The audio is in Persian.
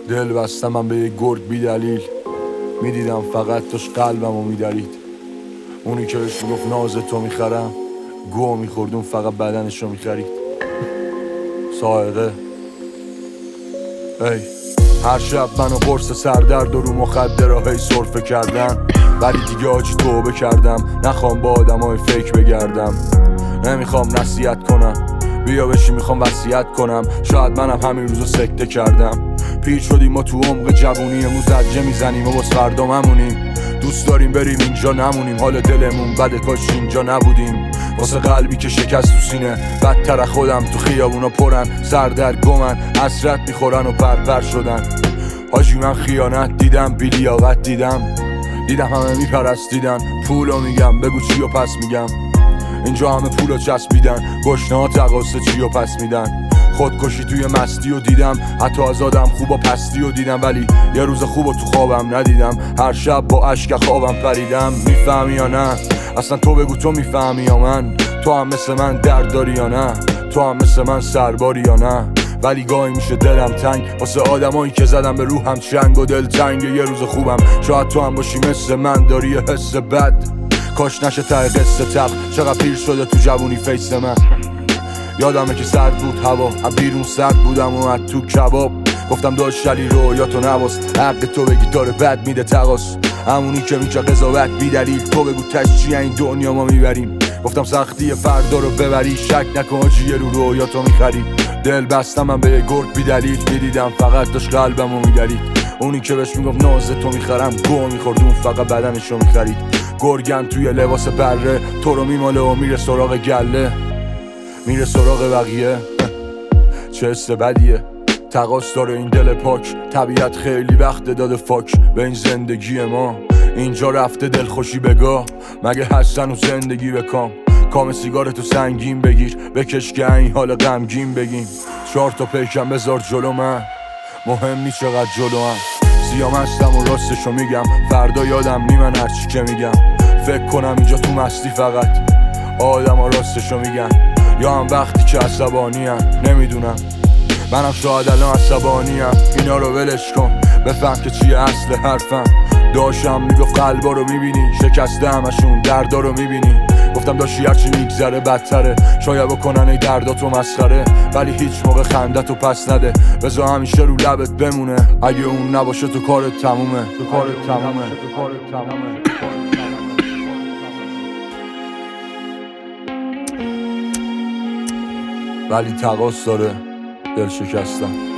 دل بستم من به یه گرگ بی دلیل، میدیدم فقط توش قلبمو میدرید. اونی که بهش میگفت ناز تو میخرم، گو میخوردون فقط بدنشو میخرید. سائقه ای هر شب منو قرص سردرد و رو مخدره هی سرفه کردن، ولی دیگه آجی توبه کردم. نخوام با آدمای فیک بگردم، نمیخوام نصیحت کنم، بیا بشی میخوام وصیت کنم. شاید منم همین روزو سکته کردم. پیر شدیم ما تو عمق جوونیمون، زجه میزنیم و باز فردا ممونیم. دوست داریم بریم اینجا نمونیم، حال دلمون بده کاش اینجا نبودیم. واسه قلبی که شکست تو سینه، بدتر خودم تو خیابونا پرن، سردرگمن حسرت میخورن و پرپر شدن. حاجی من خیانت دیدم، بیلیاقت دیدم همه میپرستیدن. پولو میگم بگو چی و پس میگم، اینجا همه پولو چسبیدن. گشنه ها تقاصه چی و پس میدن. خودکشی توی مستی و دیدم، حتی از آدم خوب و پستی و دیدم، ولی یه روز خوب و تو خوابم ندیدم. هر شب با اشک خوابم پریدم. میفهمی یا نه؟ اصلا تو بگو تو میفهمی یا من؟ تو هم مثل من درد داری یا نه؟ تو هم مثل من سرباری یا نه؟ ولی گاهی میشه دلم تنگ واسه آدمایی که زدم به روحم چنگ و دل تنگ. یه روز خوبم شاید تو هم باشی مثل من، داری یه حس بد، کاش نشه ته قصه تق. چقدر پیر شده تو جوونی فیس من. یادمه که سرد بود هوا، بیرون سرد بودم و تو کباب. گفتم داشت شلی رو یا تو نواس، حق تو بگی داره بد میده تقاس. همونی که میشه قضاوت بی دلیل، تو بگو تش چیه این دنیا ما میبریم. گفتم سختی فردا رو ببری، شک نکن آجی یه رو یا تو میخری. دل بستم من به یه گرگ بی دلیل، میدیدم فقط داشت قلبمو میدرید. اونی که بهش میگفت ناز تو میخرم، گو میخورد اون فقط بدنشو میخرید. گرگن توی لباس بره، تو رو میماله و میره سراغ گله، میره سراغ بقیه. چه حس بدیه، تقاص داره این دل پاک. طبیعت خیلی وقت داده فاک به این زندگی ما. اینجا رفته دلخوشی بگاه، مگه هستن و زندگی بکام. کام سیگارتو سنگین بگیر، بکش که این حال غمگین بگیم. 4 تا پیکم بذار جلو من، مهم نیست چقدر جلو هم. سیام هستم و راستشو میگم، فردا یادم نیمن هرچی که میگم. فکر کنم اینجا تو مستی فقط آدم ها راستشو میگن، یا هم وقتی که عصبانی هم. نمیدونم، منم شاید الان عصبانی هم. اینا رو ولش کن، بفهم که چیه اصل حرفم. داشتم میگفت قلبا رو میبینی، شکسته همشون دردا رو میبینی. گفتم داشتی هرچی میگذره بدتره، شاید بکنن ای درداتو مسخره، ولی هیچ موقع خندتو پس نده. بذار همیشه رو لبت بمونه، اگه اون نباشه تو کارت تمومه. ولی تقاص داره دل شکستن.